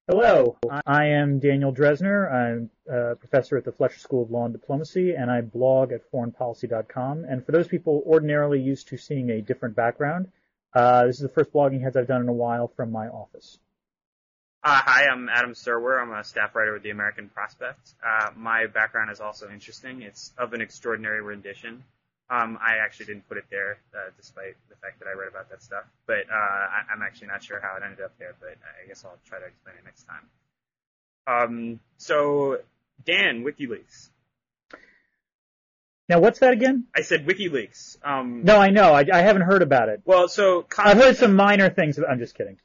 Hello, I am Daniel Dresner. I'm a professor at the Fletcher School of Law and Diplomacy, and I blog at foreignpolicy.com. And for those people ordinarily used to seeing a different background, this is the first blogging heads I've done in a while from my office. Hi, I'm Adam Serwer. I'm a staff writer with the American Prospect. My background is also interesting. It's of an extraordinary rendition. I actually didn't put it there, despite the fact that I read about that stuff. But I'm actually not sure how it ended up there, but I guess I'll try to explain it next time. So, Dan, WikiLeaks. Now, what's that again? I said WikiLeaks. No, I know. I haven't heard about it. Well, so I've heard some minor things. I'm just kidding.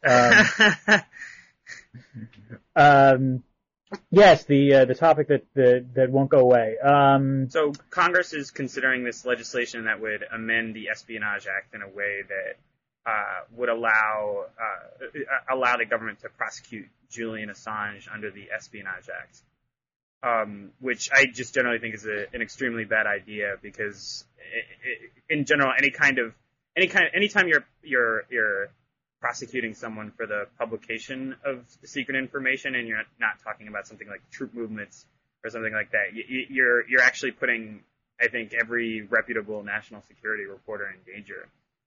Yes, the topic that won't go away. So Congress is considering this legislation that would amend the Espionage Act in a way that would allow the government to prosecute Julian Assange under the Espionage Act, which I just generally think is an extremely bad idea because, in general, anytime you're prosecuting someone for the publication of secret information, and you're not talking about something like troop movements or something like that, you're actually putting, I think, every reputable national security reporter in danger.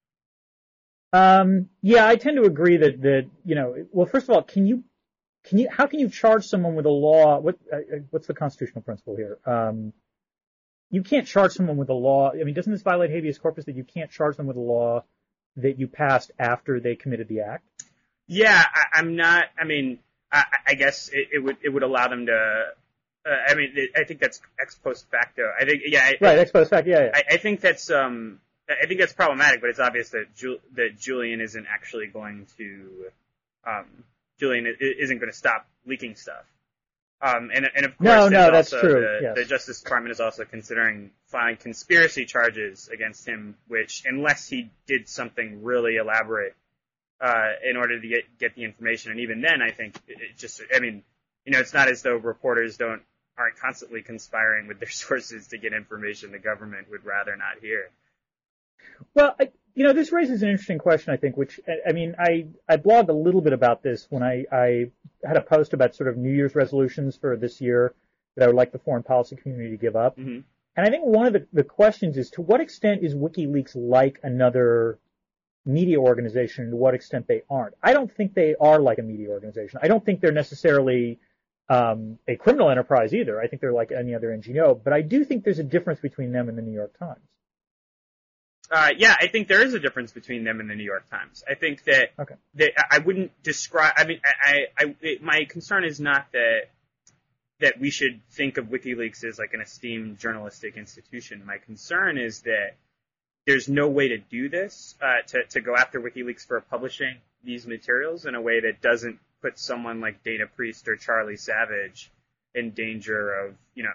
Yeah, I tend to agree that well, first of all, how can you charge someone with a law? What's the constitutional principle here? You can't charge someone with a law. I mean, doesn't this violate habeas corpus that you can't charge them with a law that you passed after they committed the act? Yeah, I'm not. I mean, I guess it would allow them to. I think that's ex post facto. I think, yeah. Right, ex post facto. Yeah. I think that's problematic, but it's obvious that Julian isn't actually going to. Julian isn't going to stop leaking stuff. And of course, that's true. The Justice Department is also considering filing conspiracy charges against him, which, unless he did something really elaborate in order to get the information, and even then, I think it's not as though reporters aren't constantly conspiring with their sources to get information the government would rather not hear. Well, this raises an interesting question, I think, which, I blogged a little bit about this when I had a post about sort of New Year's resolutions for this year that I would like the foreign policy community to give up. Mm-hmm. And I think one of the questions is, to what extent is WikiLeaks like another media organization, and to what extent they aren't? I don't think they are like a media organization. I don't think they're necessarily a criminal enterprise either. I think they're like any other NGO, but I do think there's a difference between them and the New York Times. Yeah, I think there is a difference between them and the New York Times. I think that, I wouldn't describe. My concern is not that we should think of WikiLeaks as like an esteemed journalistic institution. My concern is that there's no way to do this, to go after WikiLeaks for publishing these materials in a way that doesn't put someone like Dana Priest or Charlie Savage in danger of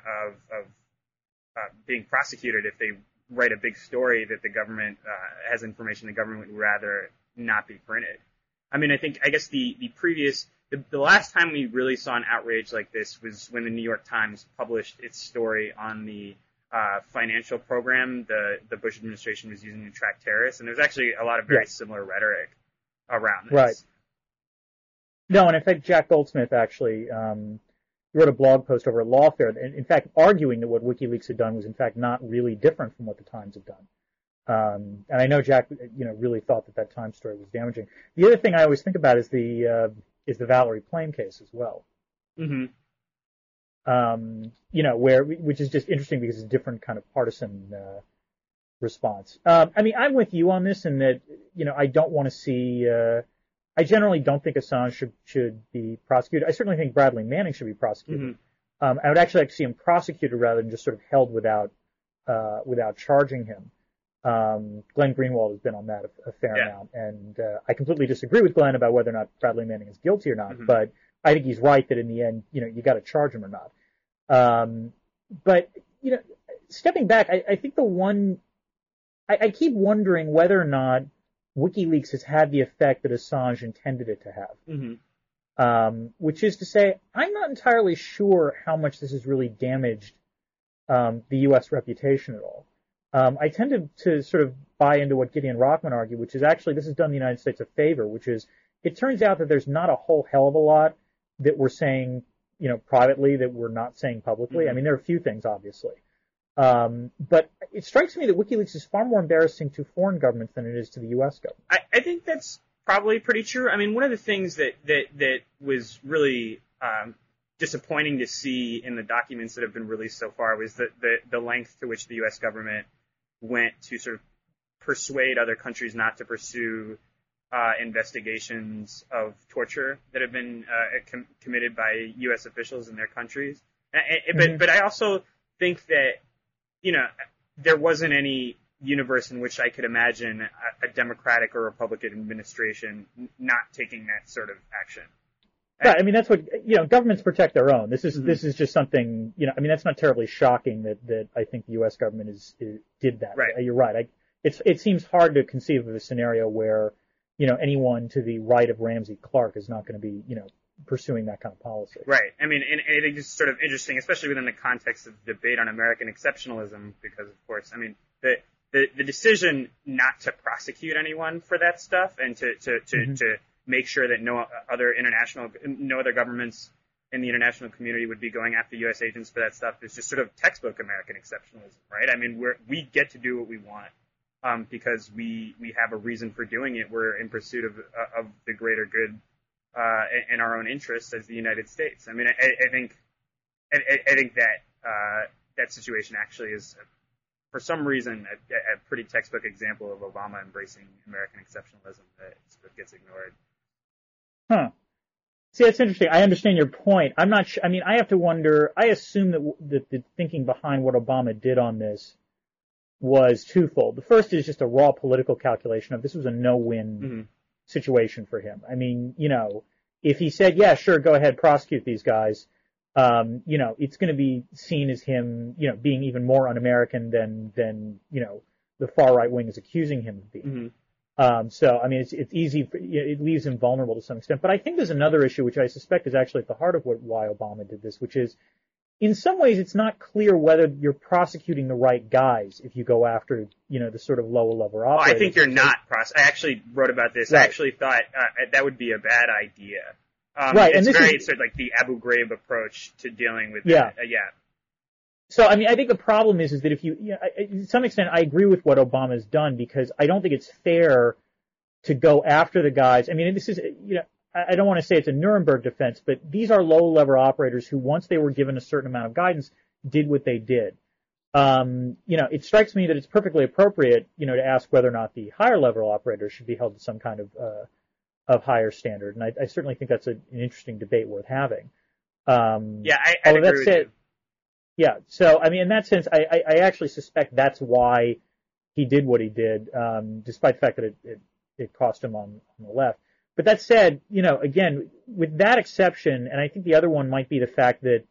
being prosecuted if they write a big story that the government has information the government would rather not be printed. I guess the last time we really saw an outrage like this was when the New York Times published its story on the financial program the Bush administration was using to track terrorists, and there's actually a lot of very similar rhetoric around this. Right. No, and in fact, Jack Goldsmith actually wrote a blog post over at Lawfare, in fact, arguing that what WikiLeaks had done was, in fact, not really different from what the Times had done. And I know Jack, really thought that Times story was damaging. The other thing I always think about is the Valerie Plame case as well. Mm-hmm. Which is just interesting because it's a different kind of partisan response. I'm with you on this in that, I don't want to see. I generally don't think Assange should be prosecuted. I certainly think Bradley Manning should be prosecuted. Mm-hmm. I would actually like to see him prosecuted rather than just sort of held without charging him. Glenn Greenwald has been on that a fair amount, and I completely disagree with Glenn about whether or not Bradley Manning is guilty or not. Mm-hmm. But I think he's right that in the end, you got to charge him or not. But stepping back, I think I keep wondering whether or not WikiLeaks has had the effect that Assange intended it to have. Mm-hmm. Which is to say, I'm not entirely sure how much this has really damaged the U.S. reputation at all. I tend to sort of buy into what Gideon Rockman argued, which is actually this has done the United States a favor, which is it turns out that there's not a whole hell of a lot that we're saying, privately that we're not saying publicly? Mm-hmm. I mean, there are a few things, obviously. But it strikes me that WikiLeaks is far more embarrassing to foreign governments than it is to the U.S. government. I think that's probably pretty true. I mean, one of the things that was really disappointing to see in the documents that have been released so far was the length to which the U.S. government went to sort of persuade other countries not to pursue investigations of torture that have been committed by U.S. officials in their countries. But I also think that, there wasn't any universe in which I could imagine a Democratic or Republican administration not taking that sort of action. Right. I mean, that's what, governments protect their own. This is just something, I mean, that's not terribly shocking that I think the U.S. government did that. Right. You're right. It seems hard to conceive of a scenario where, anyone to the right of Ramsey Clark is not going to be, pursuing that kind of policy. Right. I mean, and I think it's sort of interesting, especially within the context of debate on American exceptionalism, because, of course, I mean, the decision not to prosecute anyone for that stuff and to make sure that no other governments in the international community would be going after U.S. agents for that stuff is just sort of textbook American exceptionalism, right? I mean, we get to do what we want because we have a reason for doing it. We're in pursuit of the greater good in our own interests as the United States. I mean, I think that situation actually is, for some reason, a pretty textbook example of Obama embracing American exceptionalism that sort of gets ignored. Huh. See, that's interesting. I understand your point. I'm not sure. I mean, I have to wonder. I assume that the thinking behind what Obama did on this was twofold. The first is just a raw political calculation of this was a no-win situation for him. I mean, if he said, yeah, sure, go ahead, prosecute these guys, it's going to be seen as him, being even more un-American than the far right wing is accusing him of being. So, I mean, it's easy, it leaves him vulnerable to some extent. But I think there's another issue, which I suspect is actually at the heart of why Obama did this, which is, in some ways, it's not clear whether you're prosecuting the right guys if you go after, the sort of lower level operators. I think you're not I actually wrote about this. Right. I actually thought that would be a bad idea. Right. It's sort of like the Abu Ghraib approach to dealing with that. Yeah. So, I mean, I think the problem is that if to some extent, I agree with what Obama's done because I don't think it's fair to go after the guys. I mean, this is, I don't want to say it's a Nuremberg defense, but these are low-level operators who, once they were given a certain amount of guidance, did what they did. It strikes me that it's perfectly appropriate, to ask whether or not the higher-level operators should be held to some kind of higher standard, and I certainly think that's an interesting debate worth having. I agree with you. Yeah, so, I mean, in that sense, I actually suspect that's why he did what he did, despite the fact that it cost him on the left. But that said, again, with that exception, and I think the other one might be the fact that,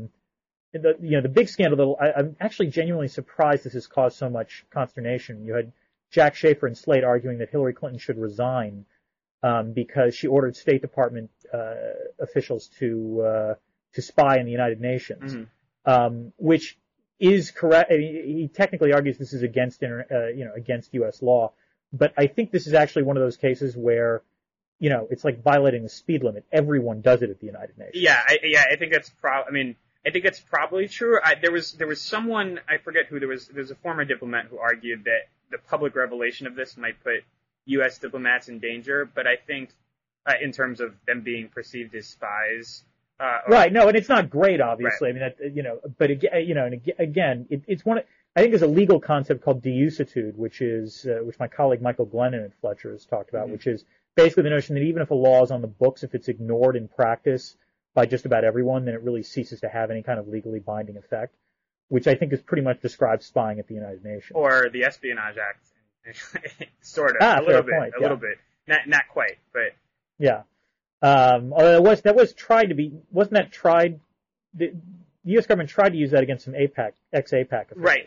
the big scandal, I'm actually genuinely surprised this has caused so much consternation. You had Jack Schaefer and Slate arguing that Hillary Clinton should resign because she ordered State Department officials to spy in the United Nations, which is correct. I mean, he technically argues this is against U.S. law, but I think this is actually one of those cases where it's like violating the speed limit. Everyone does it at the United Nations. Yeah, I think that's I think it's probably true. There was someone, I forget who, there's a former diplomat who argued that the public revelation of this might put U.S. diplomats in danger, but I think in terms of them being perceived as spies. Right. No, and it's not great, obviously. Right. I mean, but again, it's one. I think there's a legal concept called deusitude, which my colleague Michael Glennon at Fletcher has talked about, which is basically the notion that even if a law is on the books, if it's ignored in practice by just about everyone, then it really ceases to have any kind of legally binding effect, which I think is pretty much describes spying at the United Nations. Or the Espionage Act, sort of, a little bit, not quite, but yeah. Although that was tried to be, wasn't that tried? The U.S. government tried to use that against some ex-AIPAC officials. Right.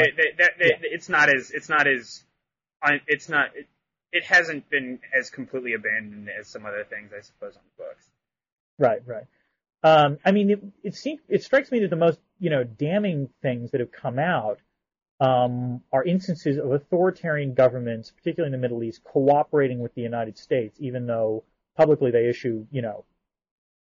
It hasn't been as completely abandoned as some other things, I suppose, on the books. Right. I mean, it strikes me that the most, damning things that have come out are instances of authoritarian governments, particularly in the Middle East, cooperating with the United States, even though publicly they issue,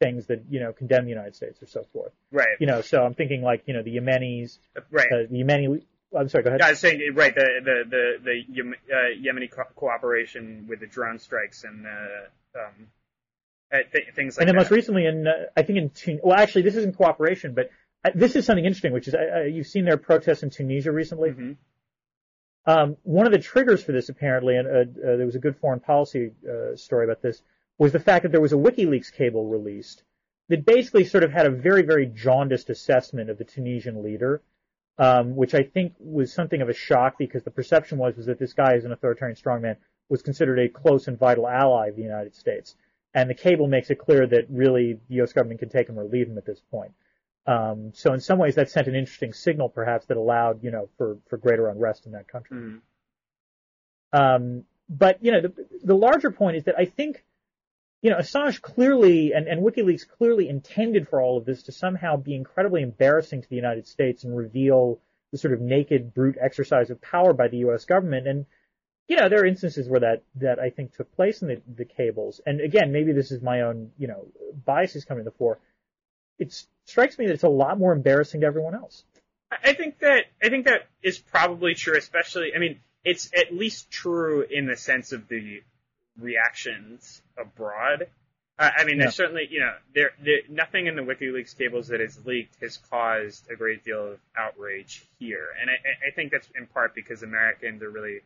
things that, condemn the United States or so forth. Right. So I'm thinking like, the Yemenis, right. The Yemeni, I'm sorry, go ahead. I was saying, right, the Yemeni cooperation with the drone strikes and things like that. And then most recently actually this isn't cooperation, but this is something interesting, which is you've seen their protests in Tunisia recently. Mm-hmm. One of the triggers for this, apparently, and there was a good foreign policy story about this, was the fact that there was a WikiLeaks cable released that basically sort of had a very, very jaundiced assessment of the Tunisian leader, which I think was something of a shock because the perception was that this guy, as an authoritarian strongman, was considered a close and vital ally of the United States. And the cable makes it clear that really the U.S. government can take him or leave him at this point. So in some ways that sent an interesting signal, perhaps, that allowed, for greater unrest in that country. Mm-hmm. But, the larger point is that I think, Assange clearly and WikiLeaks clearly intended for all of this to somehow be incredibly embarrassing to the United States and reveal the sort of naked, brute exercise of power by the U.S. government. And, there are instances where that I think took place in the cables. And again, maybe this is my own, biases coming to the fore. It strikes me that it's a lot more embarrassing to everyone else. I think that is probably true, especially, it's at least true in the sense of the reactions abroad. There's certainly, there nothing in the WikiLeaks cables that is leaked has caused a great deal of outrage here. And I think that's in part because Americans are really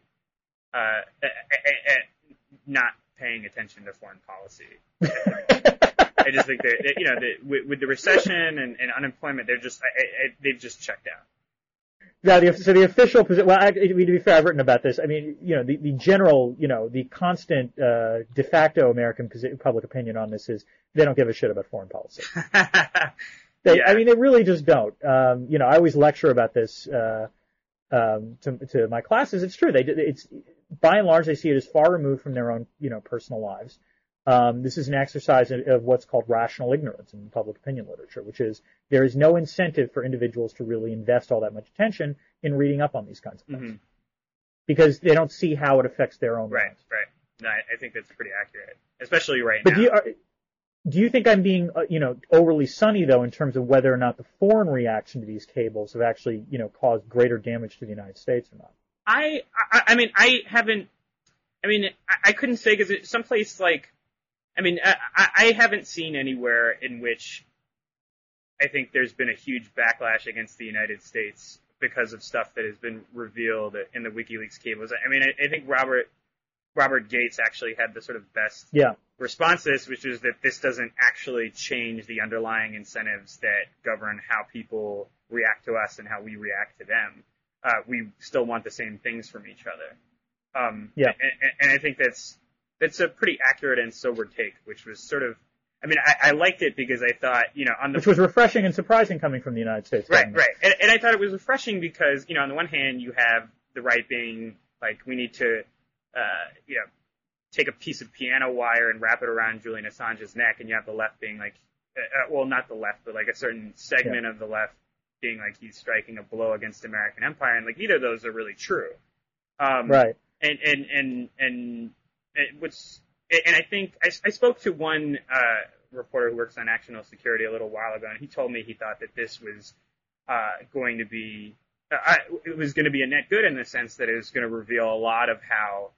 not paying attention to foreign policy. I just think that, with the recession and unemployment, they've just checked out. Yeah, so the official position, well, to be fair, I've written about this. The general, the constant de facto American public opinion on this is they don't give a shit about foreign policy. They really just don't. I always lecture about this to my classes. It's true. It's by and large, they see it as far removed from their own, personal lives. This is an exercise of what's called rational ignorance in public opinion literature, which is there is no incentive for individuals to really invest all that much attention in reading up on these kinds of things. Mm-hmm. Because they don't see how it affects their own lives. Right. No, I think that's pretty accurate, especially right now. But do you think I'm being, overly sunny, though, in terms of whether or not the foreign reaction to these cables have actually, caused greater damage to the United States or not? I couldn't say because it's someplace like, I haven't seen anywhere in which I think there's been a huge backlash against the United States because of stuff that has been revealed in the WikiLeaks cables. I think Robert Gates actually had the sort of best response to this, which is that this doesn't actually change the underlying incentives that govern how people react to us and how we react to them. We still want the same things from each other. And I think that's a pretty accurate and sober take, which was sort of, I liked it because I thought, which was refreshing and surprising coming from the United States government. Right. And I thought it was refreshing because, on the one hand, you have the right being like, we need to, take a piece of piano wire and wrap it around Julian Assange's neck, and you have the left being like, not the left, but like a certain segment of the left being like he's striking a blow against American empire, and like neither of those are really true. Right. And I think I spoke to one reporter who works on national security a little while ago, and he told me he thought that this was going to be a net good in the sense that it was going to reveal a lot of how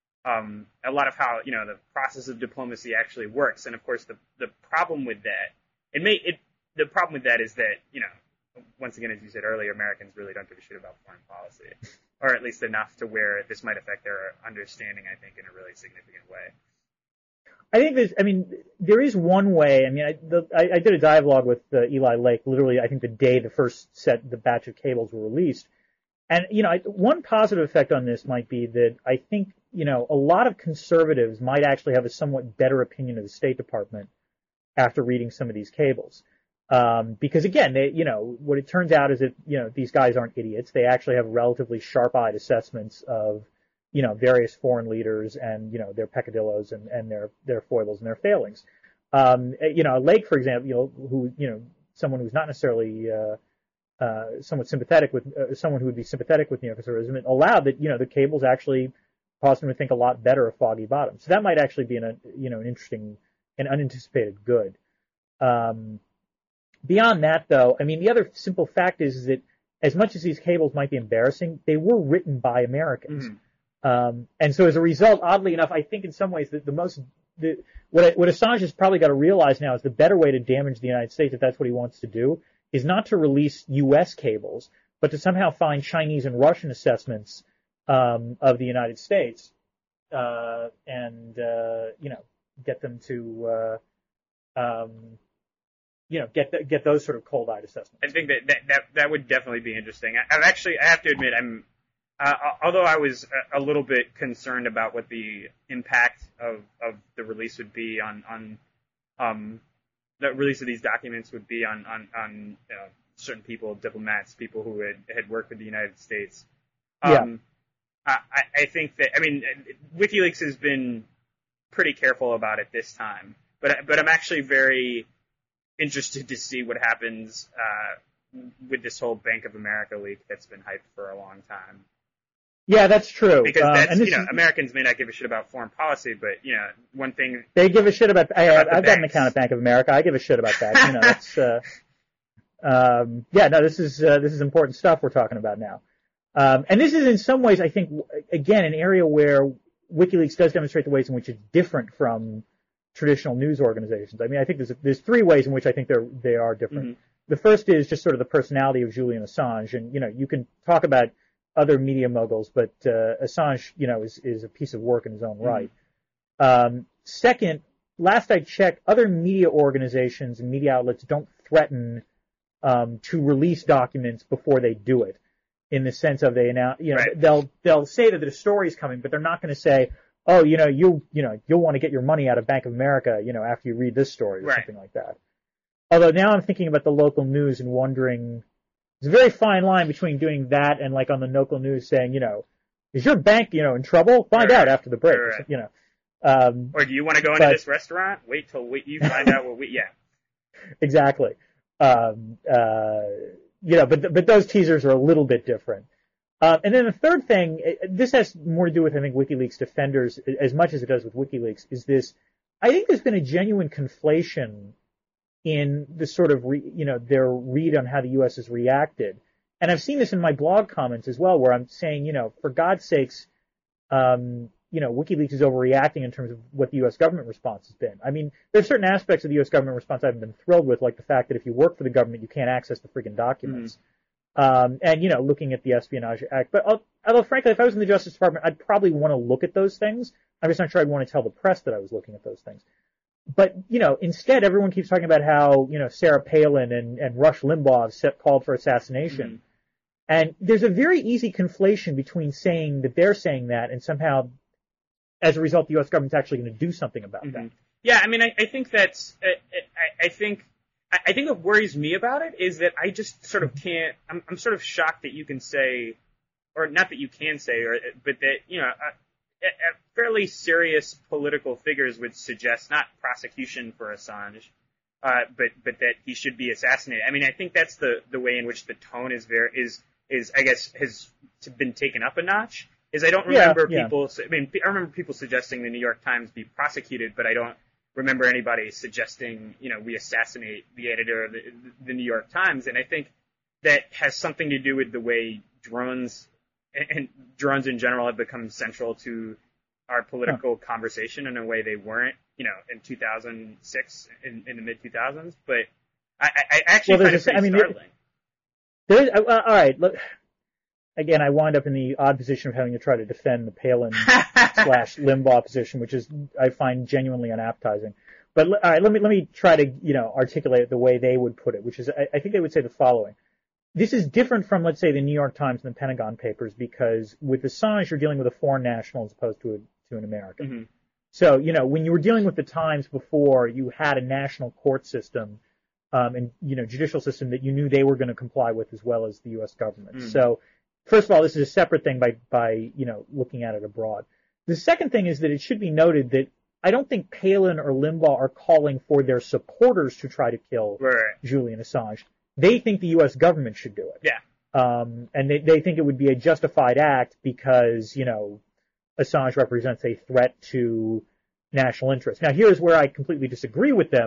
the process of diplomacy actually works. And of course, the problem with that the problem with that is that once again, as you said earlier, Americans really don't give a shit about foreign policy, or at least enough to where this might affect their understanding, I think, in a really significant way. I think there is one way. I did a dialogue with Eli Lake, literally, I think the day the batch of cables were released. And, one positive effect on this might be that I think, a lot of conservatives might actually have a somewhat better opinion of the State Department after reading some of these cables. Because again, what it turns out is that, these guys aren't idiots. They actually have relatively sharp-eyed assessments of, various foreign leaders and, their peccadillos and their foibles and their failings. Lake, for example, who, someone who's not necessarily, somewhat sympathetic with, someone who would be sympathetic with neoconservatism, allowed that, the cables actually caused him to think a lot better of Foggy Bottom. So that might actually be an interesting and unanticipated good. Beyond that, though, I mean, the other simple fact is that as much as these cables might be embarrassing, they were written by Americans. And so as a result, oddly enough, I think in some ways that what Assange has probably got to realize now is the better way to damage the United States, if that's what he wants to do, is not to release U.S. cables, but to somehow find Chinese and Russian assessments of the United States and get them to get those sort of cold-eyed assessments. I think that would definitely be interesting. I have to admit, although I was a little bit concerned about what the impact of the release would be on the release of these documents would be on certain people, diplomats, people who had worked with the United States. I think that, WikiLeaks has been pretty careful about it this time, but I'm actually very interested to see what happens with this whole Bank of America leak that's been hyped for a long time. Yeah, that's true. Because Americans may not give a shit about foreign policy, but one thing they give a shit about. I've got an account at Bank of America. I give a shit about that. This is important stuff we're talking about now. And this is in some ways, I think, again, an area where WikiLeaks does demonstrate the ways in which it's different from traditional news organizations. I think there's three ways in which I think they are different. Mm-hmm. The first is just sort of the personality of Julian Assange, and you can talk about other media moguls, but Assange, is a piece of work in his own right. Second, last I checked, other media organizations and media outlets don't threaten to release documents before they do it, in the sense of they announce, right. They'll say that the story's coming, but they're not going to say, oh, you'll want to get your money out of Bank of America, after you read this story or something like that. Although now I'm thinking about the local news and wondering, there's a very fine line between doing that and like on the local news saying, is your bank, in trouble? Find out after the break, right. Or do you want to go into this restaurant? Wait till you find out what Exactly. But those teasers are a little bit different. And then the third thing, this has more to do with, I think, WikiLeaks defenders as much as it does with WikiLeaks, is this, I think there's been a genuine conflation in the sort of, their read on how the U.S. has reacted. And I've seen this in my blog comments as well, where I'm saying, for God's sakes, WikiLeaks is overreacting in terms of what the U.S. government response has been. There's certain aspects of the U.S. government response I haven't been thrilled with, like the fact that if you work for the government, you can't access the freaking documents. And, looking at the Espionage Act. But although, frankly, if I was in the Justice Department, I'd probably want to look at those things. I'm just not sure I'd want to tell the press that I was looking at those things. But, instead, everyone keeps talking about how, Sarah Palin and Rush Limbaugh have called for assassination. Mm-hmm. And there's a very easy conflation between saying that they're saying that and somehow, as a result, the U.S. government's actually going to do something about that. Yeah, I think that's, I think what worries me about it is that I just sort of can't, I'm sort of shocked that you can say, or not that you can say, but that, fairly serious political figures would suggest not prosecution for Assange, but that he should be assassinated. I think that's the way in which the tone is I guess has been taken up a notch. Is I don't remember people. I remember people suggesting the New York Times be prosecuted, but I don't remember anybody suggesting we assassinate the editor of the New York Times. And I think that has something to do with the way drones in general have become central to our political conversation in a way they weren't, in 2006 in the mid 2000s. But I actually find it pretty startling. All right. Look, again, I wind up in the odd position of having to try to defend the Palin / Limbaugh position, which is I find genuinely unappetizing. But all right, let me try to articulate it the way they would put it, which is I think they would say the following. This is different from, let's say, the New York Times and the Pentagon Papers, because with Assange you're dealing with a foreign national as opposed to an American. Mm-hmm. So when you were dealing with the Times before, you had a national court system and judicial system that you knew they were going to comply with as well as the U.S. government. Mm. So first of all, this is a separate thing by looking at it abroad. The second thing is that it should be noted that I don't think Palin or Limbaugh are calling for their supporters to try to kill Julian Assange. They think the U.S. government should do it. Yeah. And they think it would be a justified act because, Assange represents a threat to national interest. Now, here's where I completely disagree with them.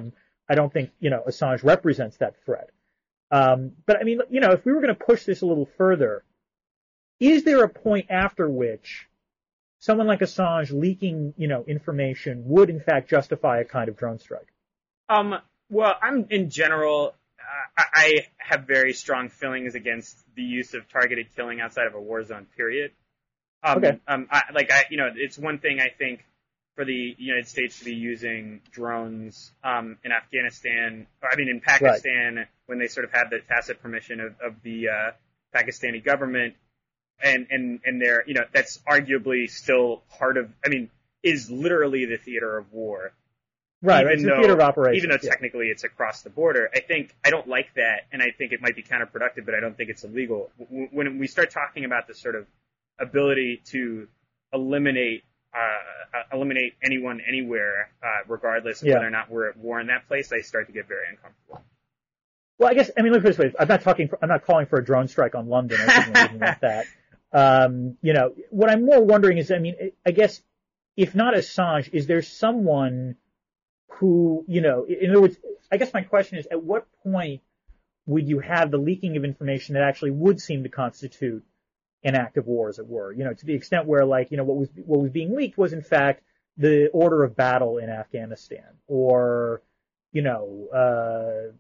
I don't think, Assange represents that threat. But I mean, if we were going to push this a little further, is there a point after which someone like Assange leaking, information would in fact justify a kind of drone strike? Well, in general, I have very strong feelings against the use of targeted killing outside of a war zone, period. Okay. It's one thing, I think, for the United States to be using drones in Afghanistan, in Pakistan, right, when they sort of had the tacit permission of the Pakistani government, and they're, that's arguably still part of, is literally the theater of war. Right, it's a theater of operations. Even though technically it's across the border. I don't like that, and I think it might be counterproductive, but I don't think it's illegal. When we start talking about the sort of ability to eliminate anyone anywhere, regardless of whether or not we're at war in that place, I start to get very uncomfortable. Well, I guess, look this way. I'm not calling for a drone strike on London or something like that. What I'm more wondering is, I guess, if not Assange, is there someone who, in other words, I guess my question is, at what point would you have the leaking of information that actually would seem to constitute an act of war, as it were? To the extent where, what was being leaked was in fact the order of battle in Afghanistan, or the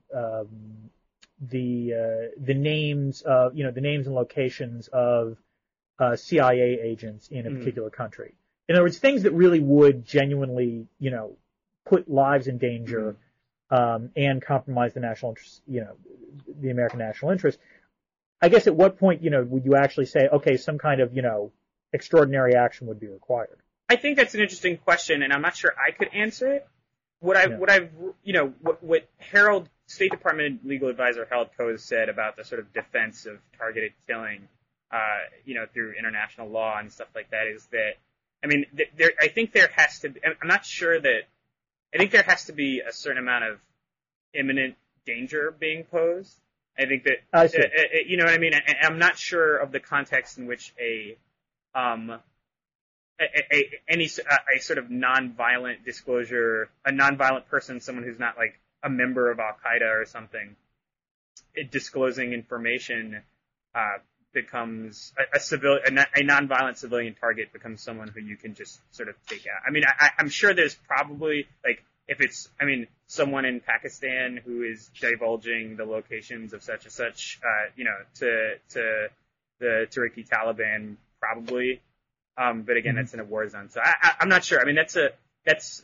names of the names and locations of CIA agents in a particular country. In other words, things that really would genuinely put lives in danger and compromise the national interest, the American national interest. I guess at what point, would you actually say, okay, some kind of, extraordinary action would be required? I think that's an interesting question, and I'm not sure I could answer it. What Harold, State Department legal advisor Harold Koh has said about the sort of defense of targeted killing, through international law and stuff like that is that, I think there has to be, I'm not sure that, I think there has to be a certain amount of imminent danger being posed. I think that, I'm not sure of the context in which a sort of non-violent disclosure, a non-violent person, someone who's not like a member of Al-Qaeda or something, disclosing information, becomes a non-violent civilian target becomes someone who you can just sort of take out. I'm sure there's probably, if it's, someone in Pakistan who is divulging the locations of such and such, to the Tariqi Taliban, probably. But again, that's in a war zone. So I'm not sure. That's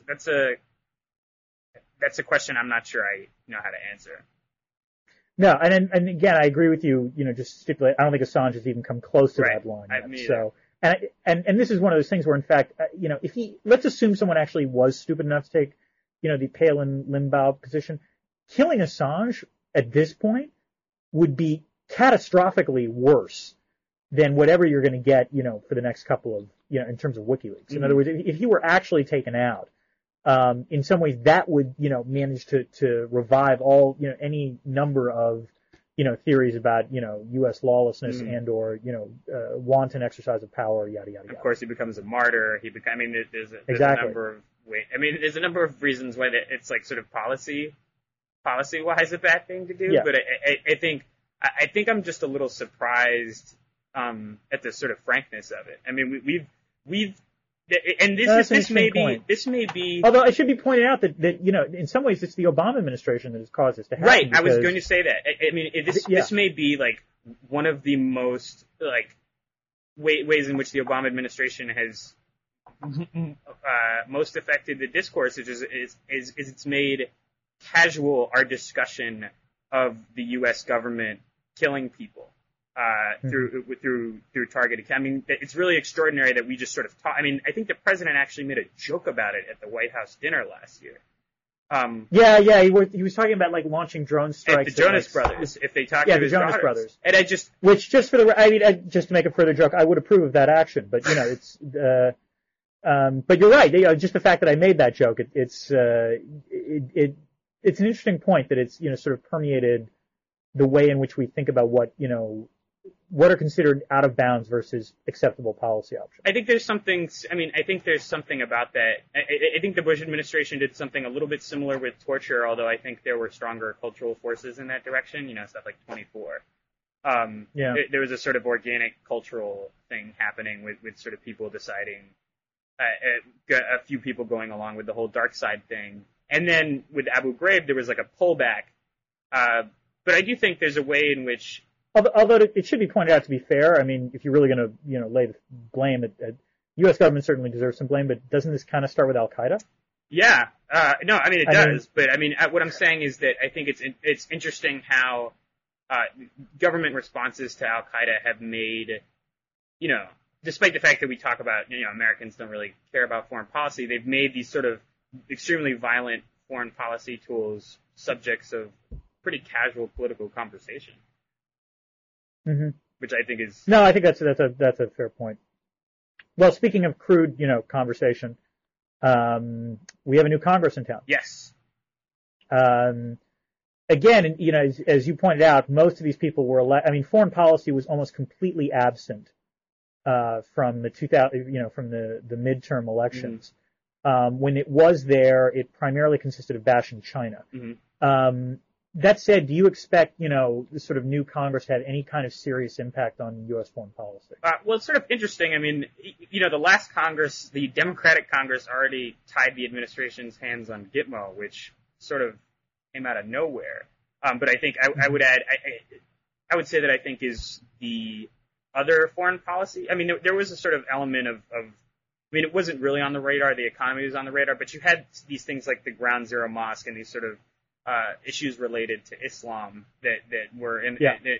a question I'm not sure I know how to answer. No, and again, I agree with you. Just stipulate. I don't think Assange has even come close to that line yet. So, and this is one of those things where, in fact, if let's assume someone actually was stupid enough to take, the Palin Limbaugh position, killing Assange at this point would be catastrophically worse than whatever you're going to get, for the next couple of, in terms of WikiLeaks. In other words, if he were actually taken out, in some ways that would, manage to revive all, any number of, theories about, U.S. lawlessness and or, wanton exercise of power, yada, yada, yada. Of course, he becomes a martyr. There's exactly. a number of ways. There's a number of reasons why it's like sort of policy-wise a bad thing to do. Yeah. But I think I'm just a little surprised, at the sort of frankness of it. We've and this may be. Although it should be pointed out that in some ways it's the Obama administration that has caused this to happen. Right, I was going to say that. This may be like one of the most ways in which the Obama administration has most affected the discourse, which is it's made casual our discussion of the U.S. government killing people. Through targeted. It's really extraordinary that we just sort of talk. I think the president actually made a joke about it at the White House dinner last year. He was talking about launching drone strikes. At the Jonas Brothers, if they talk to his Jonas daughters. Brothers, and just to make a further joke, I would approve of that action. But it's but you're right. Just the fact that I made that joke, it's an interesting point that it's sort of permeated the way in which we think about what what are considered out of bounds versus acceptable policy options? I think there's something. I mean, I think there's something about that. I think the Bush administration did something a little bit similar with torture, although I think there were stronger cultural forces in that direction. You know, stuff like 24. There was a sort of organic cultural thing happening with sort of people deciding, a few people going along with the whole dark side thing, and then with Abu Ghraib there was like a pullback. But I do think there's a way in which. Although it should be pointed out, to be fair, I mean, if you're really going to, lay the blame at U.S. government certainly deserves some blame, but doesn't this kind of start with Al Qaeda? Yeah, no, I mean it does, but I mean what I'm saying is that I think it's interesting how government responses to Al Qaeda have made, despite the fact that we talk about, Americans don't really care about foreign policy, they've made these sort of extremely violent foreign policy tools subjects of pretty casual political conversation. Mm-hmm. Which I think is I think that's a fair point. Well, speaking of crude, conversation, we have a new Congress in town. Yes. Again, as you pointed out, most of these people were foreign policy was almost completely absent from the from the midterm elections. Mm-hmm. When it was there, it primarily consisted of bashing China. Mm-hmm. That said, do you expect, this sort of new Congress to have any kind of serious impact on U.S. foreign policy? Well, it's sort of interesting. I mean, the last Congress, the Democratic Congress already tied the administration's hands on Gitmo, which sort of came out of nowhere. But I think I would add, I would say that I think is the other foreign policy. I mean, there was a sort of element of it wasn't really on the radar. The economy was on the radar, but you had these things like the Ground Zero Mosque and these sort of issues related to Islam that were and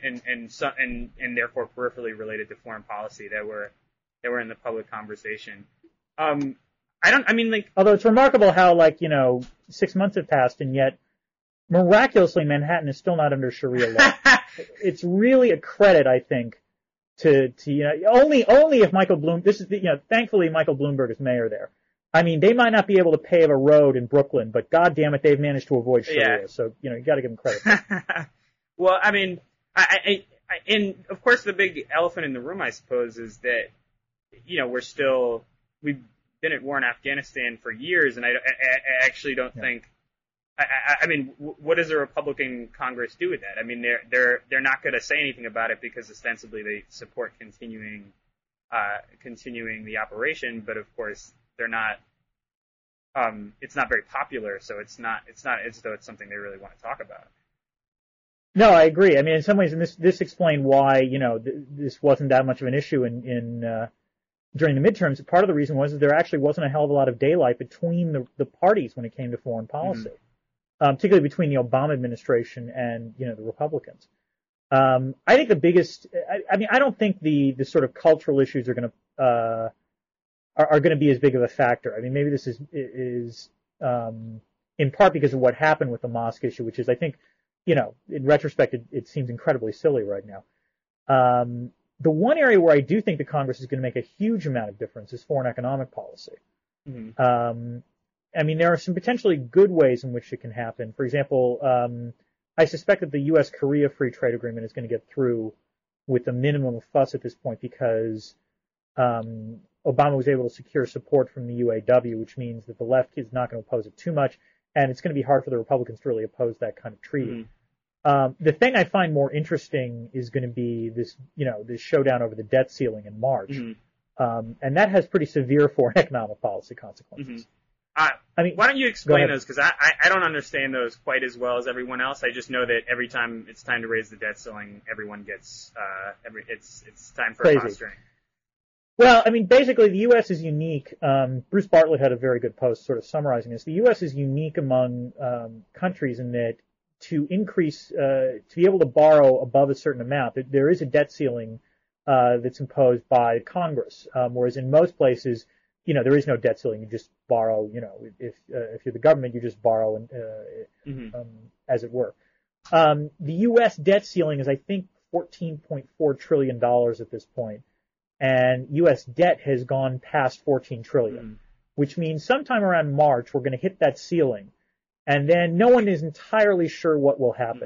therefore peripherally related to foreign policy that were in the public conversation. Although it's remarkable how 6 months have passed and yet miraculously Manhattan is still not under Sharia law. It's really a credit, I think, to only if Michael Bloom. This is thankfully Michael Bloomberg is mayor there. I mean, they might not be able to pave a road in Brooklyn, but God damn it, they've managed to avoid Sharia. Yeah. So, you got to give them credit. Well, I mean, and of course the big elephant in the room, I suppose, is that, we've been at war in Afghanistan for years, and I actually don't think, what does a Republican Congress do with that? I mean, they're not going to say anything about it because ostensibly they support continuing the operation, but of course, they're not. It's not very popular, so it's not as though it's something they really want to talk about. No, I agree. I mean, in some ways, and this explained why this wasn't that much of an issue in during the midterms. Part of the reason was that there actually wasn't a hell of a lot of daylight between the parties when it came to foreign policy, particularly between the Obama administration and the Republicans. I think the biggest. I don't think the sort of cultural issues are going to. Are going to be as big of a factor. I mean, maybe this is in part because of what happened with the mosque issue, which is, I think, in retrospect, it seems incredibly silly right now. The one area where I do think the Congress is going to make a huge amount of difference is foreign economic policy. Mm-hmm. There are some potentially good ways in which it can happen. For example, I suspect that the U.S.-Korea Free Trade Agreement is going to get through with a minimum of fuss at this point because Obama was able to secure support from the UAW, which means that the left is not going to oppose it too much, and it's going to be hard for the Republicans to really oppose that kind of treaty. Mm-hmm. The thing I find more interesting is going to be this showdown over the debt ceiling in March, and that has pretty severe foreign economic policy consequences. Mm-hmm. Why don't you explain those? Because I don't understand those quite as well as everyone else. I just know that every time it's time to raise the debt ceiling, everyone gets it's time for posturing. Well, basically the U.S. is unique. Bruce Bartlett had a very good post sort of summarizing this. The U.S. is unique among countries in that to be able to borrow above a certain amount, there is a debt ceiling that's imposed by Congress, whereas in most places, there is no debt ceiling. You just borrow, if you're the government, you just borrow as it were. The U.S. debt ceiling is, I think, $14.4 trillion at this point. And U.S. debt has gone past $14 trillion, which means sometime around March we're going to hit that ceiling, and then no one is entirely sure what will happen.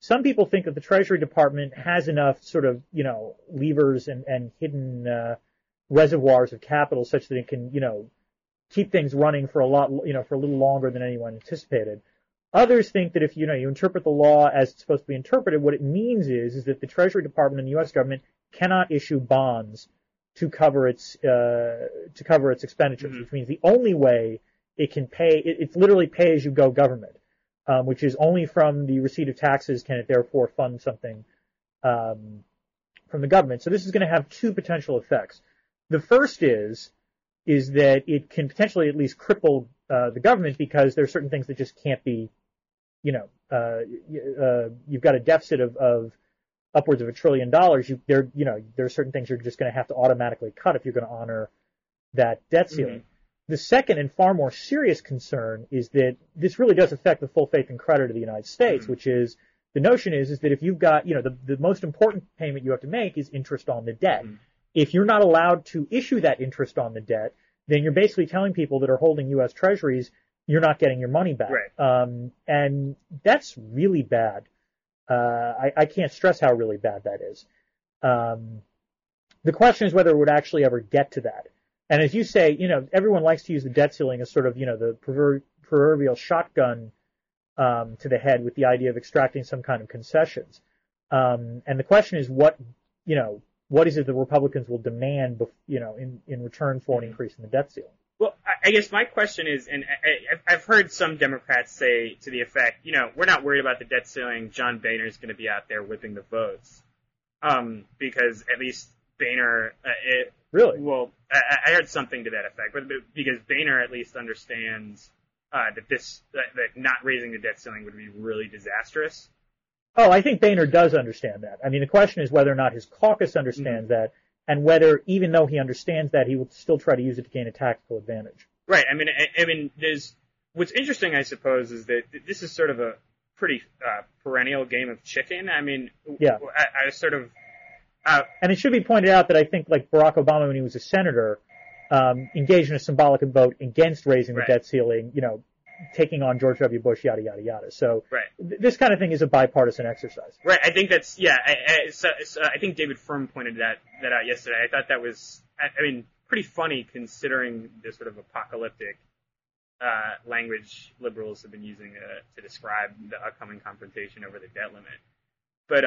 some people think that the Treasury Department has enough sort of, levers and hidden reservoirs of capital such that it can, keep things running for for a little longer than anyone anticipated. Others think that if, you interpret the law as it's supposed to be interpreted, what it means is that the Treasury Department and the U.S. government cannot issue bonds to cover its expenditures, which means the only way it can pay, it's literally pay-as-you-go government, which is only from the receipt of taxes can it therefore fund something from the government. So this is going to have two potential effects. The first is that it can potentially at least cripple the government because there are certain things that just can't be, you've got a deficit of upwards of $1 trillion. There are certain things you're just going to have to automatically cut if you're going to honor that debt ceiling. Mm-hmm. The second and far more serious concern is that this really does affect the full faith and credit of the United States, which is the notion is that if you've got, the most important payment you have to make is interest on the debt. If you're not allowed to issue that interest on the debt, then you're basically telling people that are holding U.S. Treasuries you're not getting your money back. Right. And that's really bad. I can't stress how really bad that is. The question is whether it would actually ever get to that. And as you say, everyone likes to use the debt ceiling as sort of, the proverbial shotgun to the head with the idea of extracting some kind of concessions. And the question is what is it the Republicans will demand, in return for an increase in the debt ceiling? Well, I guess my question is, and I've heard some Democrats say to the effect, we're not worried about the debt ceiling. John Boehner is going to be out there whipping the votes, because at least Boehner. Really? Well, I heard something to that effect, but because Boehner at least understands that not raising the debt ceiling would be really disastrous. Oh, I think Boehner does understand that. I mean, the question is whether or not his caucus understands that, and whether, even though he understands that, he will still try to use it to gain a tactical advantage. Right. I mean, what's interesting, I suppose, is that this is sort of a pretty perennial game of chicken. I mean, yeah. I sort of. And it should be pointed out that I think, like Barack Obama, when he was a senator, engaged in a symbolic vote against raising the debt ceiling, taking on George W. Bush, yada, yada, yada. So this kind of thing is a bipartisan exercise. Right. I think that's, I think David Frum pointed that out yesterday. I thought that was, pretty funny considering the sort of apocalyptic language liberals have been using to describe the upcoming confrontation over the debt limit. But,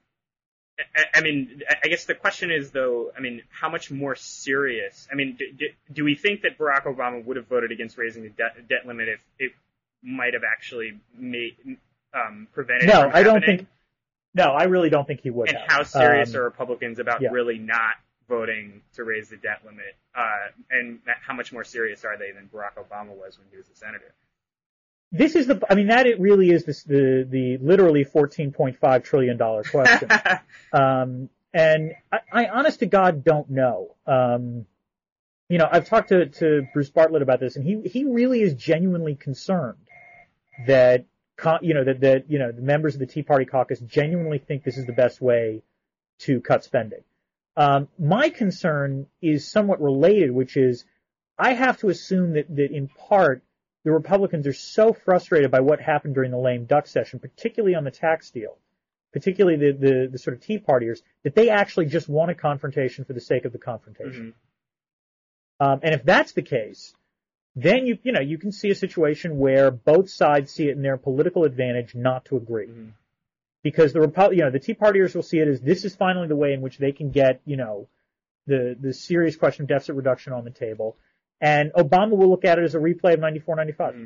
I guess the question is, though, how much more serious? Do we think that Barack Obama would have voted against raising the debt limit if it might have actually prevented it from happening? No, I really don't think he would have. And how serious are Republicans about really not voting to raise the debt limit? And how much more serious are they than Barack Obama was when he was a senator? This is it really is the literally $14.5 trillion question. And I honest to God don't know. I've talked to Bruce Bartlett about this, and he really is genuinely concerned that, the members of the Tea Party caucus genuinely think this is the best way to cut spending. My concern is somewhat related, which is I have to assume that in part, the Republicans are so frustrated by what happened during the lame duck session, particularly on the tax deal, particularly the sort of Tea Partiers, that they actually just want a confrontation for the sake of the confrontation. And if that's the case, then you can see a situation where both sides see it in their political advantage not to agree, because the Tea Partiers will see it as this is finally the way in which they can get the serious question of deficit reduction on the table. And Obama will look at it as a replay of 94-95.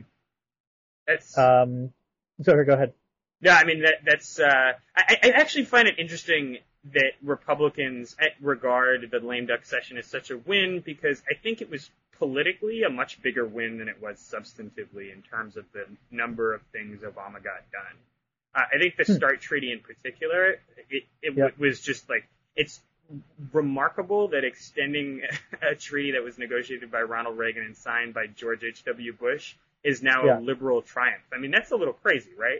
So go ahead. Yeah, that's. I actually find it interesting that Republicans regard the lame duck session as such a win, because I think it was politically a much bigger win than it was substantively in terms of the number of things Obama got done. I think the START treaty in particular, it was just like it's remarkable that extending a treaty that was negotiated by Ronald Reagan and signed by George H.W. Bush is now a liberal triumph. That's a little crazy, right?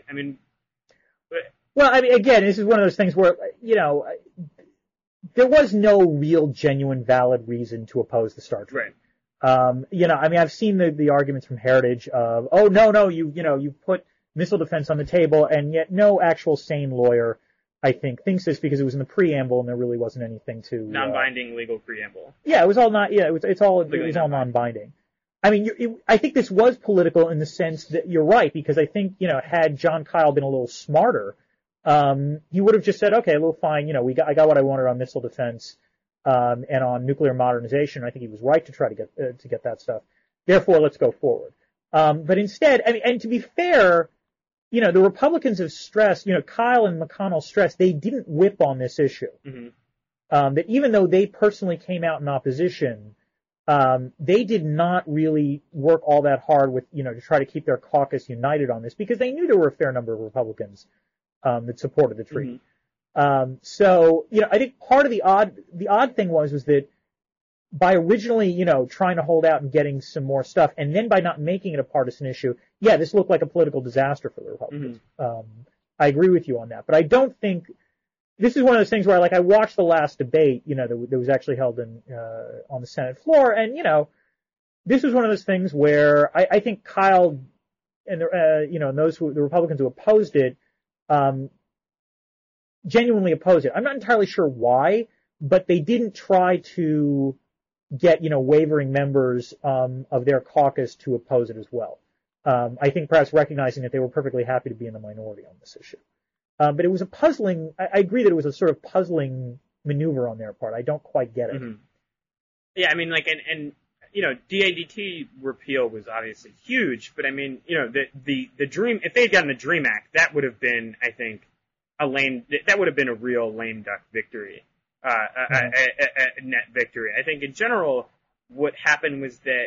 Again, this is one of those things where, there was no real, genuine, valid reason to oppose the START treaty. Right. I've seen the arguments from Heritage of, oh, no, you put missile defense on the table, and yet no actual sane lawyer, I think, thinks this because it was in the preamble and there really wasn't anything to non-binding legal preamble. Yeah, it was all not. Yeah, it was all non-binding. I mean, I think this was political in the sense that you're right, because I think, had Jon Kyl been a little smarter, he would have just said, okay, well, fine, I got what I wanted on missile defense, and on nuclear modernization. I think he was right to try to get that stuff. Therefore, let's go forward. But instead, and to be fair, the Republicans have stressed, Kyl and McConnell stressed they didn't whip on this issue. Mm-hmm. That even though they personally came out in opposition, they did not really work all that hard with, to try to keep their caucus united on this, because they knew there were a fair number of Republicans that supported the treaty. Mm-hmm. So, I think part of the odd thing was that by originally, trying to hold out and getting some more stuff, and then by not making it a partisan issue, this looked like a political disaster for the Republicans. Mm-hmm. I agree with you on that, but I don't think this is one of those things where, I watched the last debate, that was actually held on the Senate floor, and this was one of those things where I think Kyl and the Republicans who opposed it, genuinely opposed it. I'm not entirely sure why, but they didn't try to get, wavering members of their caucus to oppose it as well. I think perhaps recognizing that they were perfectly happy to be in the minority on this issue. But it was I agree that it was a sort of puzzling maneuver on their part. I don't quite get it. Mm-hmm. Yeah, I mean, DADT repeal was obviously huge, but I mean, the Dream, if they had gotten the Dream Act, that would have been, I think, that would have been a real lame duck victory. A net victory. I think in general, what happened was that,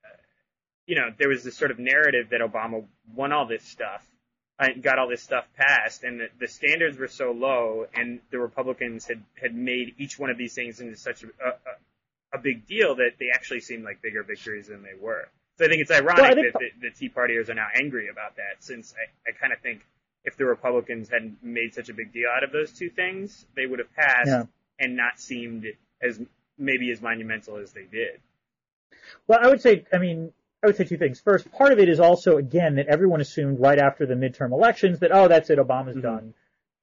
there was this sort of narrative that Obama won all this stuff, got all this stuff passed, and the standards were so low, and the Republicans had made each one of these things into such a big deal that they actually seemed like bigger victories than they were. So I think it's ironic that the Tea Partiers are now angry about that, since I kind of think if the Republicans hadn't made such a big deal out of those two things, they would have passed and not seemed as monumental as they did. Well, I would say two things. First, part of it is also, again, that everyone assumed right after the midterm elections that, that's it, Obama's mm-hmm. done.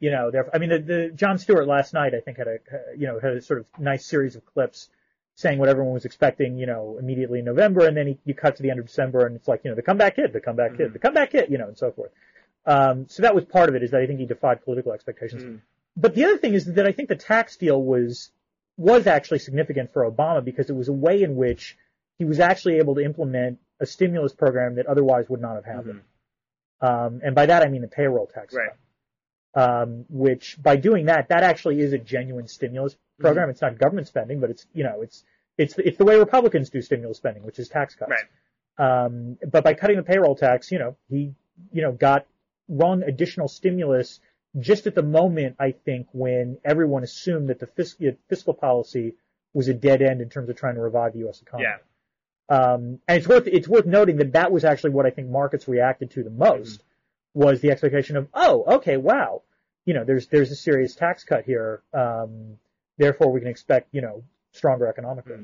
The Jon Stewart last night, I think, had a sort of nice series of clips saying what everyone was expecting, immediately in November, and then you cut to the end of December, and it's like, the comeback kid, the comeback mm-hmm. kid, the comeback kid, and so forth. So that was part of it, is that I think he defied political expectations. Mm-hmm. But the other thing is that I think the tax deal was actually significant for Obama, because it was a way in which he was actually able to implement a stimulus program that otherwise would not have happened. Mm-hmm. And by that I mean the payroll tax cut. Which by doing that actually is a genuine stimulus program. Mm-hmm. It's not government spending, but it's the way Republicans do stimulus spending, which is tax cuts. Right. But by cutting the payroll tax, he got wrung additional stimulus just at the moment, I think, when everyone assumed that the fiscal policy was a dead end in terms of trying to revive the U.S. economy. Yeah. And it's worth noting that was actually what I think markets reacted to the most, mm-hmm. was the expectation of, okay, wow, there's a serious tax cut here, therefore we can expect, stronger economic growth.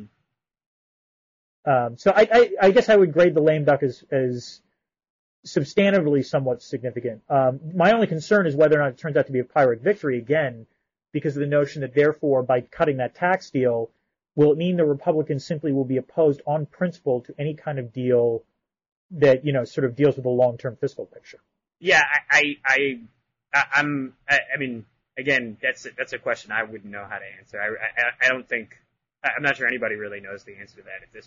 Mm-hmm. So I guess I would grade the lame duck as substantively somewhat significant. My only concern is whether or not it turns out to be a Pyrrhic victory again, because of the notion that therefore by cutting that tax deal, will it mean the Republicans simply will be opposed on principle to any kind of deal that, sort of deals with the long-term fiscal picture? Yeah, I mean, again, that's a question I wouldn't know how to answer. I don't think, I'm not sure anybody really knows the answer to that at this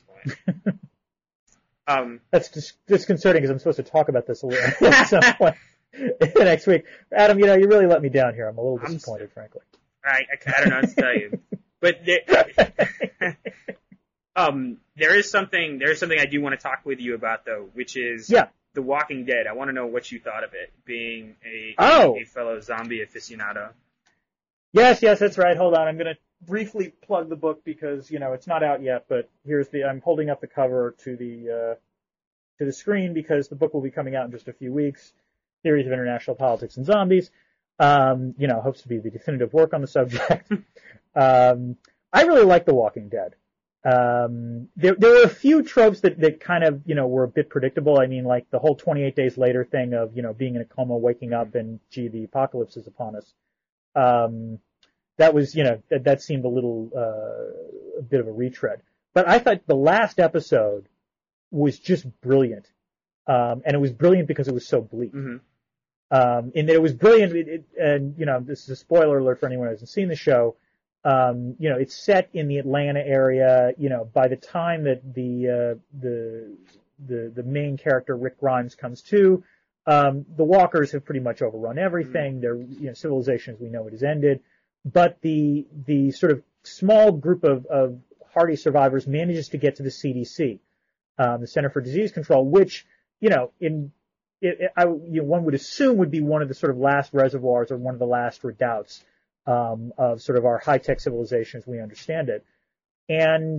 point. That's disconcerting, because I'm supposed to talk about this a little at some point next week. Adam, you really let me down here. I'm a little disappointed, frankly. I don't know what to tell you. But there is something I do want to talk with you about, though, which is The Walking Dead. I want to know what you thought of it, being a fellow zombie aficionado. Yes, that's right. Hold on, I'm going to briefly plug the book because it's not out yet. But I'm holding up the cover to the screen because the book will be coming out in just a few weeks. Theories of International Politics and Zombies. Hopes to be the definitive work on the subject. I really like The Walking Dead. There were a few tropes that kind of, were a bit predictable. I mean, like the whole 28 days later thing of, being in a coma, waking up, and gee, the apocalypse is upon us. That was, that seemed a bit of a retread. But I thought the last episode was just brilliant. And it was brilliant because it was so bleak. Mm-hmm. In that it was brilliant, and, this is a spoiler alert for anyone who hasn't seen the show. It's set in the Atlanta area. By the time that the main character Rick Grimes comes to, the walkers have pretty much overrun everything. Their civilization as we know it has ended, but the sort of small group of hardy survivors manages to get to the CDC, the Center for Disease Control, which one would assume would be one of the sort of last reservoirs or one of the last redoubts of sort of our high-tech civilization as we understand it. And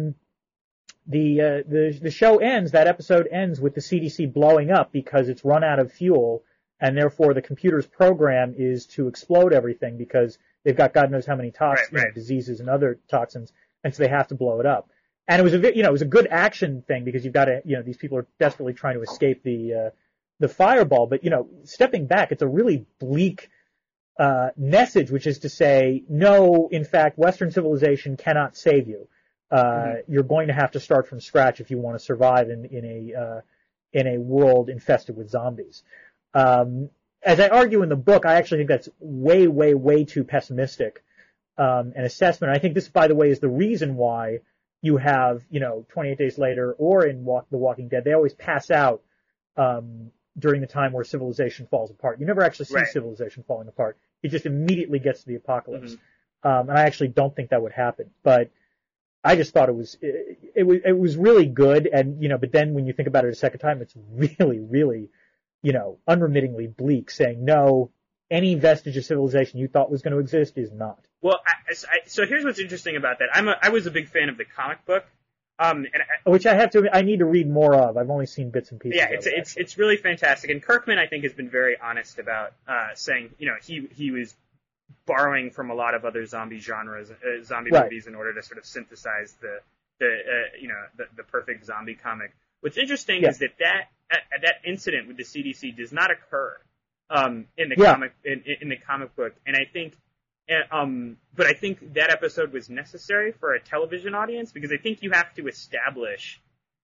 the show ends, that episode ends with the CDC blowing up because it's run out of fuel, and therefore the computer's program is to explode everything because they've got God knows how many diseases and other toxins, and so they have to blow it up. And it was it was a good action thing because you've got to, these people are desperately trying to escape the fireball, but stepping back, it's a really bleak message, which is to say, no, in fact, Western civilization cannot save you. You're going to have to start from scratch if you want to survive in a world infested with zombies. As I argue in the book, I actually think that's way, way, way too pessimistic an assessment. I think this, by the way, is the reason why you have, 28 Days Later or in The Walking Dead, they always pass out during the time where civilization falls apart. You never actually see civilization falling apart. It just immediately gets to the apocalypse. And I actually don't think that would happen. But I just thought it was really good. And, but then when you think about it a second time, it's really, really, unremittingly bleak, saying, no, any vestige of civilization you thought was going to exist is not. Well, so here's what's interesting about that. I was a big fan of the comic book. Which I need to read more of. I've only seen bits and pieces. Yeah, it's really fantastic. And Kirkman, I think, has been very honest about saying, he was borrowing from a lot of other zombie genres, movies, in order to sort of synthesize the perfect zombie comic. What's interesting is that incident with the CDC does not occur in the comic book, and I think. But I think that episode was necessary for a television audience because I think you have to establish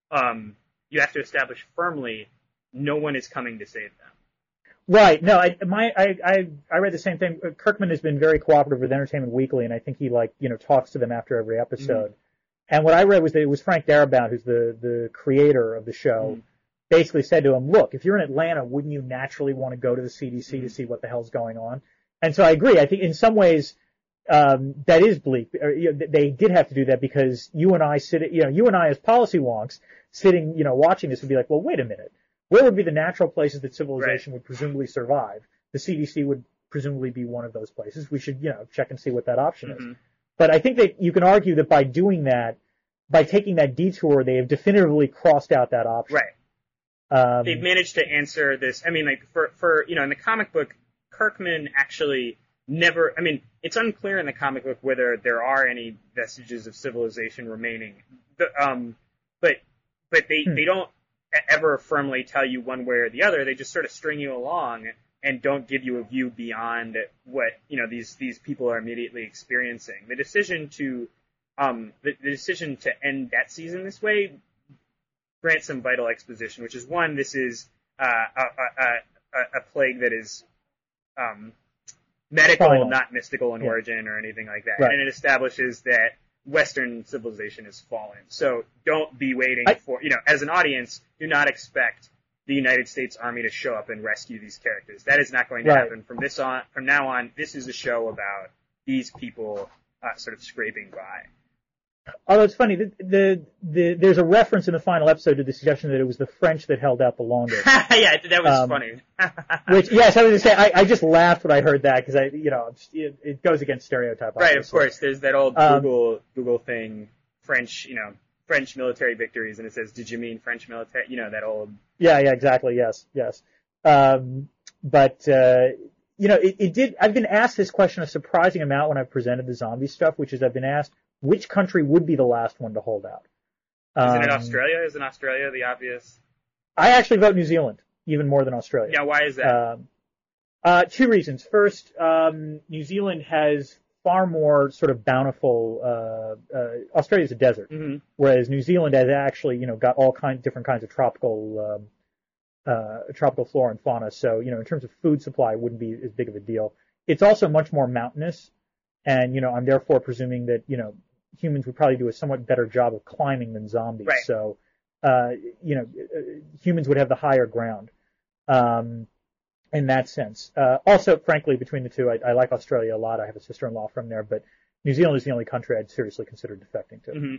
firmly no one is coming to save them. Right. No, I read the same thing. Kirkman has been very cooperative with Entertainment Weekly, and I think he talks to them after every episode. Mm-hmm. And what I read was that it was Frank Darabont, who's the creator of the show, basically said to him, look, if you're in Atlanta, wouldn't you naturally want to go to the CDC to see what the hell's going on? And so I agree. I think in some ways that is bleak. They did have to do that because you and I as policy wonks sitting, watching this would be like, well, wait a minute. Where would be the natural places that civilization would presumably survive? The CDC would presumably be one of those places. We should, check and see what that option is. But I think that you can argue that by doing that, by taking that detour, they have definitively crossed out that option. Right. They've managed to answer this. I mean, for in the comic book, Kirkman actually never, it's unclear in the comic book whether there are any vestiges of civilization remaining. But they don't ever firmly tell you one way or the other. They just sort of string you along and don't give you a view beyond what, these people are immediately experiencing. The decision to end that season this way grants some vital exposition, which is one, this is a plague that is medical, not mystical in origin or anything like that. Right. And it establishes that Western civilization has fallen. So don't be waiting for, as an audience, do not expect the United States Army to show up and rescue these characters. That is not going to happen. From now on, this is a show about these people sort of scraping by. Although it's funny, there's a reference in the final episode to the suggestion that it was the French that held out the longest. Yeah, that was funny. Which, yes, I was going to say, I just laughed when I heard that because it goes against stereotype. Right, of course. There's that old Google thing, French military victories, and it says, "Did you mean French military?" That old. Yeah, exactly. Yes. But it did. I've been asked this question a surprising amount when I've presented the zombie stuff, which is I've been asked, which country would be the last one to hold out? Isn't it Australia? Isn't Australia the obvious? I actually vote New Zealand even more than Australia. Yeah, why is that? Two reasons. First, New Zealand has far more sort of bountiful. Australia's a desert, whereas New Zealand has actually, got all different kinds of tropical flora and fauna. So, in terms of food supply, it wouldn't be as big of a deal. It's also much more mountainous, and I'm therefore presuming that humans would probably do a somewhat better job of climbing than zombies. Right. So, humans would have the higher ground. In that sense. Also, frankly, between the two, I like Australia a lot. I have a sister-in-law from there, but New Zealand is the only country I'd seriously consider defecting to.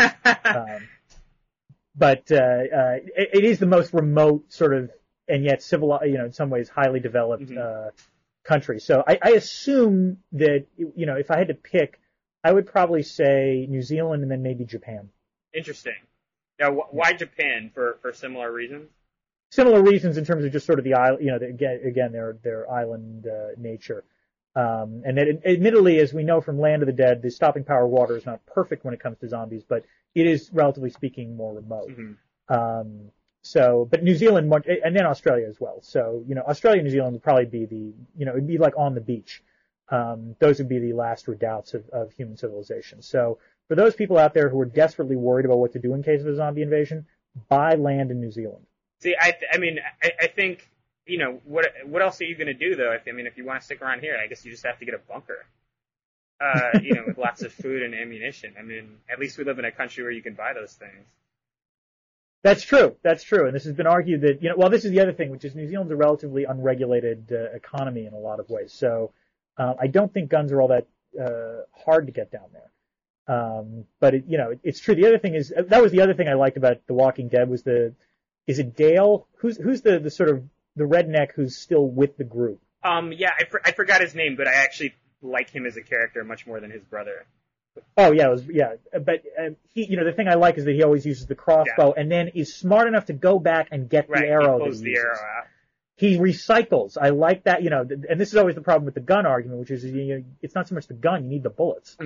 But it is the most remote sort of, and yet civilized, in some ways highly developed country. So I assume that, if I had to pick, I would probably say New Zealand and then maybe Japan. Interesting. Now, why Japan? For similar reasons? Similar reasons in terms of just sort of the island, again, their island nature. And that admittedly, as we know from Land of the Dead, the stopping power of water is not perfect when it comes to zombies, but it is, relatively speaking, more remote. But New Zealand, and then Australia as well. So, Australia and New Zealand would probably be it'd be like on the beach. Those would be the last redoubts of human civilization. So, for those people out there who are desperately worried about what to do in case of a zombie invasion, buy land in New Zealand. See, I think, what else are you going to do, though? If you want to stick around here, I guess you just have to get a bunker, with lots of food and ammunition. At least we live in a country where you can buy those things. That's true. And this has been argued that, this is the other thing, which is New Zealand's a relatively unregulated economy in a lot of ways. So, I don't think guns are all that hard to get down there. But it's true. The other thing is, that was the other thing I liked about The Walking Dead was is it Dale? Who's the sort of the redneck who's still with the group? Yeah, I forgot his name, but I actually like him as a character much more than his brother. Oh yeah, but he, the thing I like is that he always uses the crossbow and then is smart enough to go back and get the arrow. He pulls the arrow out. He recycles. I like that, and this is always the problem with the gun argument, which is it's not so much the gun, you need the bullets.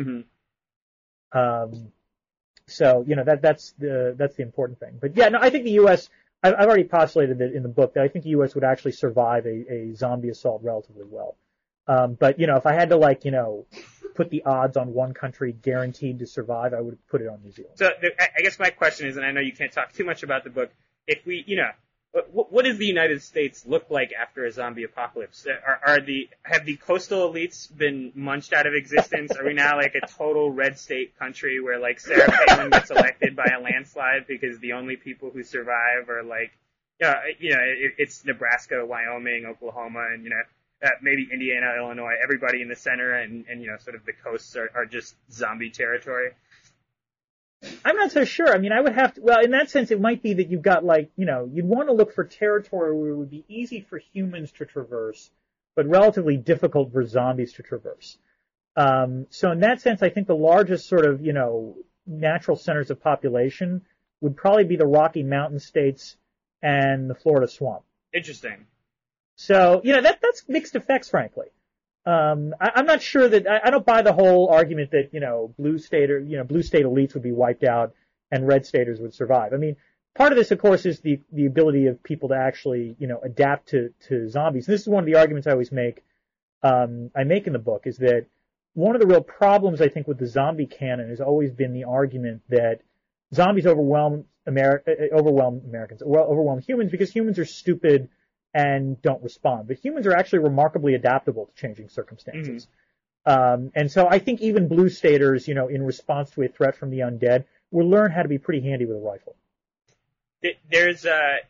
So that's the important thing. But yeah, no, I think the U.S. I've already postulated that in the book that I think the U.S. would actually survive a zombie assault relatively well. But if I had to put the odds on one country guaranteed to survive, I would put it on New Zealand. So I guess my question is, and I know you can't talk too much about the book, if we, what does the United States look like after a zombie apocalypse? Have the coastal elites been munched out of existence? Are we now like a total red state country where like Sarah Palin gets elected by a landslide because the only people who survive are like, it's Nebraska, Wyoming, Oklahoma, and maybe Indiana, Illinois, everybody in the center, and sort of the coasts are just zombie territory? I'm not so sure. I would have to, well, in that sense, it might be that you've got you'd want to look for territory where it would be easy for humans to traverse, but relatively difficult for zombies to traverse. So in that sense, I think the largest sort of, natural centers of population would probably be the Rocky Mountain states and the Florida swamp. Interesting. So, that's mixed effects, frankly. I'm not sure that I don't buy the whole argument that blue state elites would be wiped out and red staters would survive. Part of this, of course, is the ability of people to actually adapt to zombies. And this is one of the arguments I always make. I make in the book is that one of the real problems I think with the zombie canon has always been the argument that zombies overwhelm humans because humans are stupid and don't respond. But humans are actually remarkably adaptable to changing circumstances. And so I think even blue staters, in response to a threat from the undead, will learn how to be pretty handy with a rifle. There's a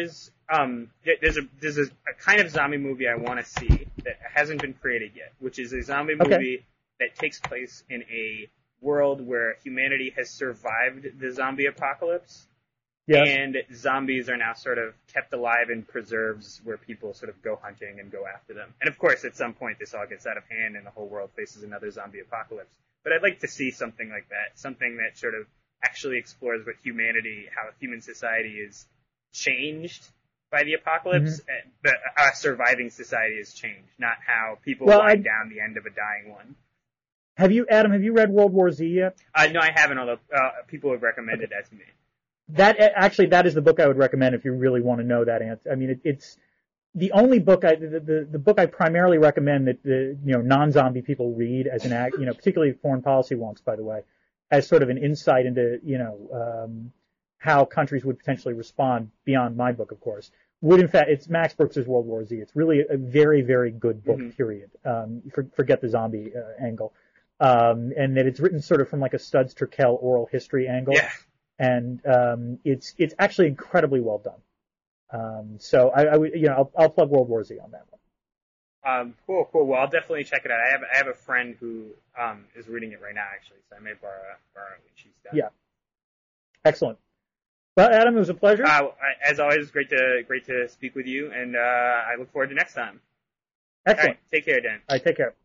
kind of zombie movie I want to see that hasn't been created yet, which is a zombie movie that takes place in a world where humanity has survived the zombie apocalypse. Yes. And zombies are now sort of kept alive in preserves where people sort of go hunting and go after them. And of course, at some point, this all gets out of hand and the whole world faces another zombie apocalypse. But I'd like to see something like that, something that sort of actually explores what how human society is changed by the apocalypse, but a surviving society has changed, not how people wind down the end of a dying one. Have you read World War Z yet? No, I haven't, although people have recommended that to me. That is the book I would recommend if you really want to know that answer. I mean, it's the only book the book I primarily recommend that non-zombie people read as an particularly foreign policy wonks, by the way, as sort of an insight into how countries would potentially respond beyond my book, of course. Would in fact, it's Max Brooks' World War Z. It's really a very, very good book. Period. Forget the zombie angle, and that it's written sort of from like a Studs Terkel oral history angle. Yeah. And it's actually incredibly well done. So I would I'll plug World War Z on that one. Cool. Well, I'll definitely check it out. I have a friend who is reading it right now, actually, so I may borrow it when she's done. Yeah. Excellent. Well, Adam, it was a pleasure. As always, great to speak with you, and I look forward to next time. Excellent. All right, take care, Dan. All right, take care.